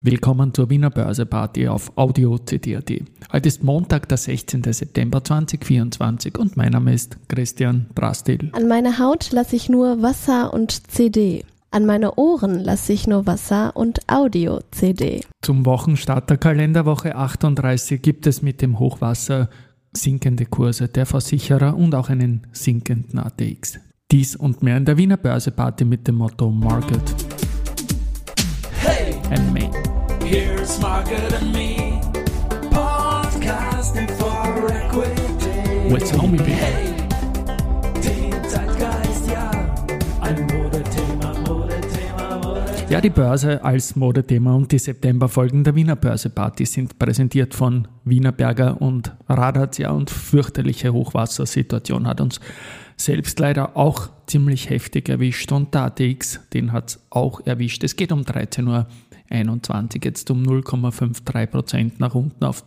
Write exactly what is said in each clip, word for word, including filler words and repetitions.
Willkommen zur Wiener Börse-Party auf Audio C D punkt A T. Heute ist Montag, der sechzehnten September zweitausendvierundzwanzig und mein Name ist Christian Drastil. An meine Haut lasse ich nur Wasser und C D. An meine Ohren lasse ich nur Wasser und Audio-C D. Zum Wochenstart der Kalenderwoche achtunddreißig gibt es mit dem Hochwasser sinkende Kurse der Versicherer und auch einen sinkenden A T X. Dies und mehr in der Wiener Börse-Party mit dem Motto Market Hey, and Me. here's Market and Me, podcasting for equity. With Homie B. Hey, den Zeitgeist, ja, ein Modethema, Modethema, Modethema. Ja, die Börse als Modethema und die Septemberfolgen der Wiener Börse-Party sind präsentiert von Wienerberger und Radarts. Und fürchterliche Hochwassersituation hat uns selbst leider auch ziemlich heftig erwischt und der A T X, den hat es auch erwischt. Es geht um dreizehn Uhr einundzwanzig, jetzt um null Komma dreiundfünfzig Prozent nach unten auf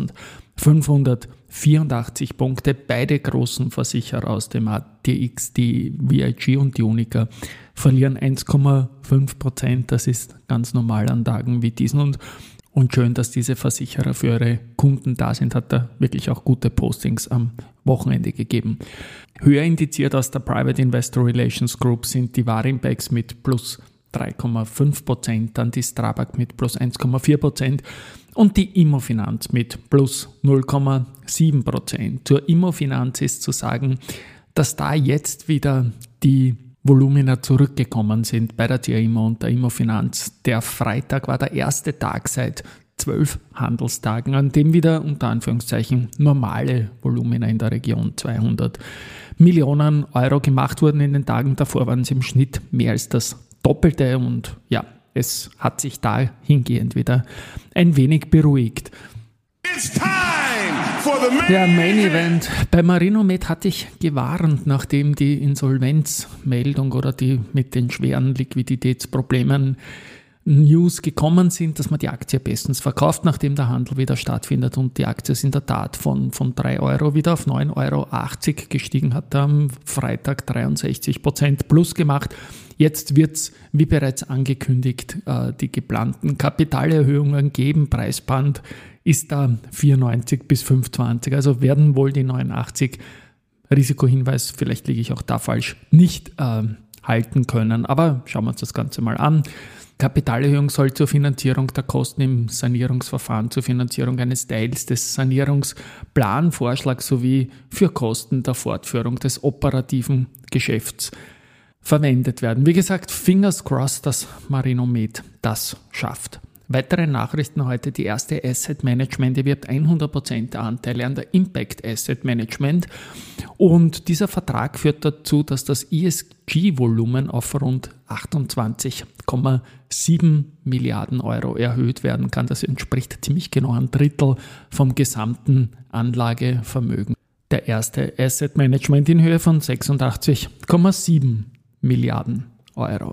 dreitausendfünfhundertvierundachtzig Punkte. Beide großen Versicherer aus dem A T X, die V I G und die Unica, verlieren eins Komma fünf Prozent. Das ist ganz normal an Tagen wie diesen und Und schön, dass diese Versicherer für ihre Kunden da sind, hat er wirklich auch gute Postings am Wochenende gegeben. Höher indiziert aus der Private Investor Relations Group sind die Warimpex mit plus drei Komma fünf Prozent, dann die Strabag mit plus eins Komma vier Prozent und die Immofinanz mit plus null Komma sieben Prozent. Zur Immofinanz ist zu sagen, dass da jetzt wieder die Volumina zurückgekommen sind bei der T I A Immo und der Immofinanz. Der Freitag war der erste Tag seit zwölf Handelstagen, an dem wieder unter Anführungszeichen normale Volumina in der Region zweihundert Millionen Euro gemacht wurden. In den Tagen davor waren es im Schnitt mehr als das Doppelte und ja, es hat sich dahingehend wieder ein wenig beruhigt. It's time for the main Ja, Main Event. Bei Marinomed hatte ich gewarnt, nachdem die Insolvenzmeldung oder die mit den schweren Liquiditätsproblemen News gekommen sind, dass man die Aktie bestens verkauft, nachdem der Handel wieder stattfindet und die Aktie ist in der Tat von, von drei Euro wieder auf neun Euro achtzig gestiegen, hat am Freitag dreiundsechzig Prozent plus gemacht. Jetzt wird es, wie bereits angekündigt, die geplanten Kapitalerhöhungen geben. Preisband ist da vierundneunzig bis fünfundzwanzig, also werden wohl die neunundachtzig, Risikohinweis, vielleicht liege ich auch da falsch, nicht äh, halten können. Aber schauen wir uns das Ganze mal an. Kapitalerhöhung soll zur Finanzierung der Kosten im Sanierungsverfahren, zur Finanzierung eines Teils des Sanierungsplanvorschlags sowie für Kosten der Fortführung des operativen Geschäfts verwendet werden. Wie gesagt, fingers crossed, dass Marinomed das schafft. Weitere Nachrichten heute: Die erste Asset Management erwirbt hundert Prozent der Anteile an der Impact Asset Management und dieser Vertrag führt dazu, dass das E S G-Volumen auf rund achtundzwanzig Komma sieben Milliarden Euro erhöht werden kann. Das entspricht ziemlich genau ein Drittel vom gesamten Anlagevermögen. Der erste Asset Management in Höhe von sechsundachtzig Komma sieben Milliarden Euro.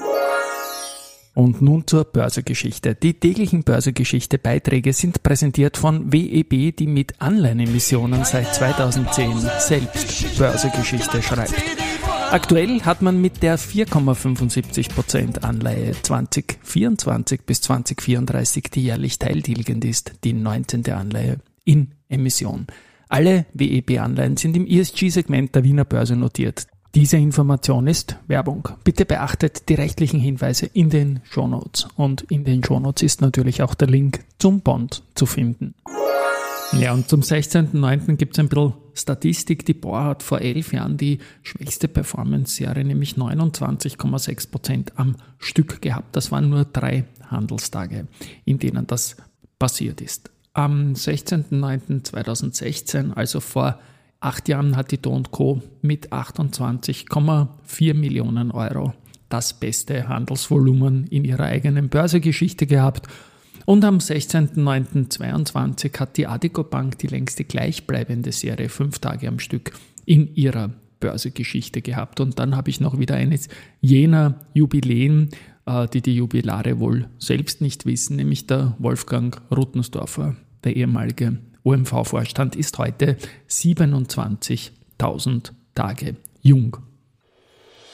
Und nun zur Börsegeschichte. Die täglichen Börsegeschichte-Beiträge sind präsentiert von W E B, die mit Anleihenemissionen seit zweitausendzehn selbst Börsegeschichte schreibt. Aktuell hat man mit der vier Komma fünfundsiebzig Prozent Anleihe zweitausendvierundzwanzig bis zweitausendvierunddreißig, die jährlich teiltilgend ist, die neunzehnte Anleihe in Emission. Alle W E B-Anleihen sind im E S G-Segment der Wiener Börse notiert. Diese Information ist Werbung. Bitte beachtet die rechtlichen Hinweise in den Shownotes. Und in den Shownotes ist natürlich auch der Link zum Bond zu finden. Ja, und zum sechzehnten neunten gibt es ein bisschen Statistik. Die Bauer hat vor elf Jahren die schwächste Performance-Serie, nämlich neunundzwanzig Komma sechs Prozent am Stück gehabt. Das waren nur drei Handelstage, in denen das passiert ist. Am sechzehnten neunten zweitausendsechzehn, also vor acht Jahren, hat die Do und Co. mit achtundzwanzig Komma vier Millionen Euro das beste Handelsvolumen in ihrer eigenen Börsegeschichte gehabt. Und am sechzehnten neunten zweiundzwanzig hat die Addiko Bank die längste gleichbleibende Serie, fünf Tage am Stück, in ihrer Börsegeschichte gehabt. Und dann habe ich noch wieder eines jener Jubiläen, die die Jubilare wohl selbst nicht wissen, nämlich der Wolfgang Ruttensdorfer, der ehemalige O M V-Vorstand, ist heute siebenundzwanzigtausend Tage jung.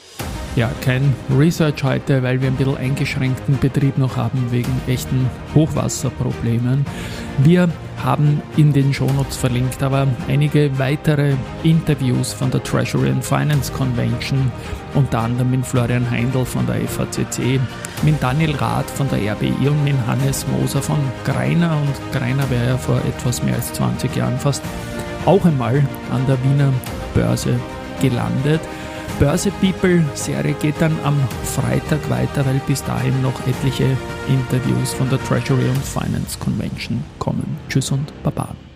Ja, kein Research heute, weil wir ein bisschen eingeschränkten Betrieb noch haben wegen echten Hochwasserproblemen. Wir haben in den Shownotes verlinkt, aber einige weitere Interviews von der Treasury and Finance Convention, unter anderem mit Florian Heindl von der F A C C, mit Daniel Rath von der R B I und mit Hannes Moser von Greiner. Und Greiner wäre ja vor etwas mehr als zwanzig Jahren fast auch einmal an der Wiener Börse gelandet. Börse People Serie geht dann am Freitag weiter, weil bis dahin noch etliche Interviews von der Treasury and Finance Convention kommen. Tschüss und Baba.